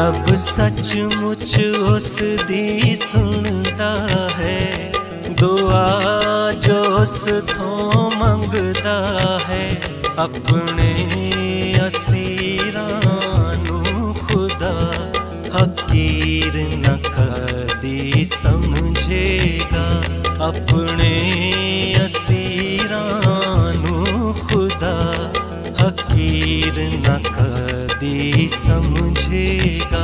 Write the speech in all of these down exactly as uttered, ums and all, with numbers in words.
रब सचमुच उस दी सुनदा है, दुआ जो उस थों मंगदा है। अपने असीरां नूं खुदा हकीर न कदी समझेगा। अपने असीरां नूं खुदा हकीर न कदी समझेगा।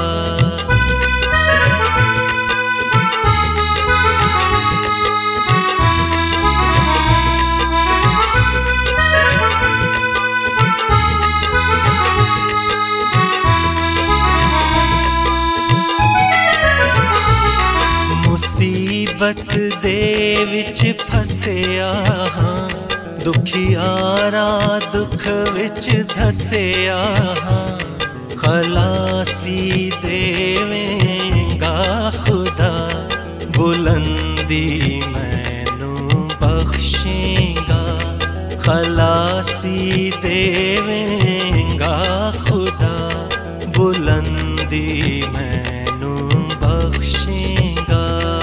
मुसीबत दे विच फसिया हाँ, दुखियारा दुख विच धसिया हाँ। खलासी देवेंगा खुदा, बुलंदी मैनू बख्शेगा। खलासी देवेंगा खुदा, बुलंदी मैनू बख्शेगा।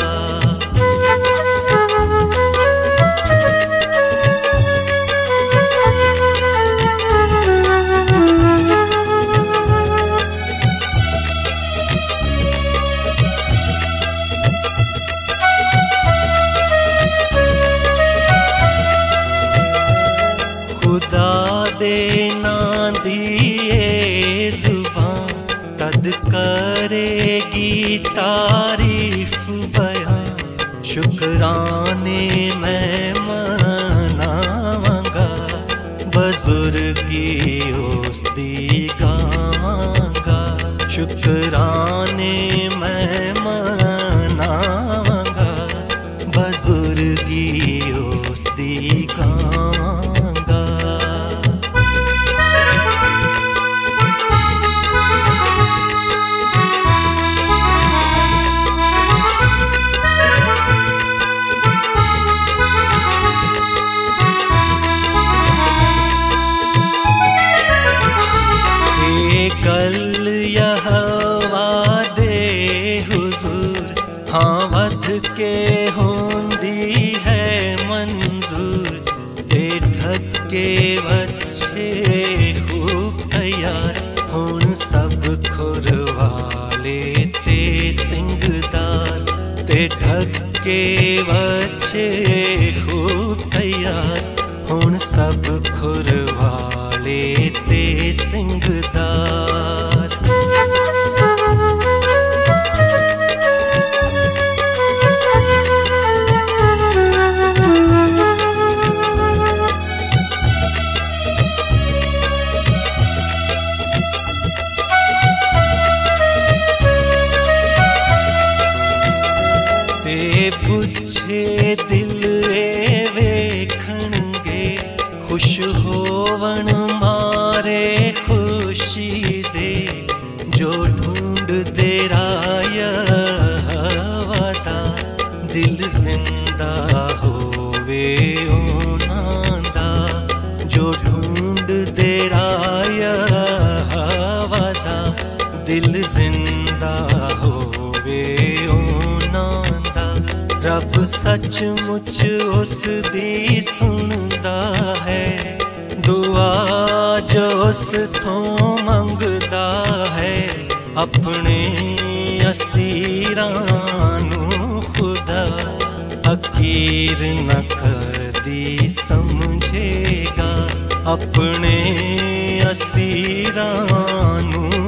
खुदा दे नां दिए जुबान, तद करेगी तारीफ बयान। शुक्राने मैं मनावांगा, बुजुर्गी उसदी गावांगा। शुक्राने मैं मनावांगा, बुजुर्गी उसदी गावांगा। गल यहोवा दे हुजूर, हाँ वध के होंदी है मंजूर। ते ढके बच्चे खूब तैयार, हुण सब खुरवाले ते सिंगदार। ते ढके बच्चे खूब तैयार, हुण सब खुरवाले ते सिंगदार। ते पुछे दिल ए वेखणगे, खुश होवन मारे खुशी दे। जो ढूंढ दे राया हवादा, दिल जिंदा होवे उन्हां दा। जो ढूंढ दे राया हवादा, दिल जिंदा होवे उन्हां दा। रब सचमुच उस दी सुनदा है, दुआ जो उस थों मंगदा है। अपने असीरां नूं खुदा हकीर न कदी समझेगा। अपने असीरां नूं